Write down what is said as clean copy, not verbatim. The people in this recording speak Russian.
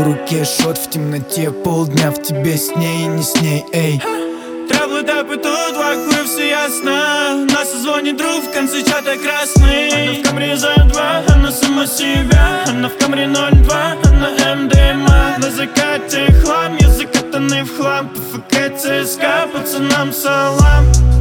В руке шот, в темноте полдня, в тебе с ней и не с ней, эй. Траблы тапы тут, вокруг все ясно. На созвоне друг в конце чата красный. Она в камере за 2, она сама себя. Она в камере 02, она МДМА. На закате хлам, я закатанный в хлам. ПФК, ЦСКА, пацанам салам.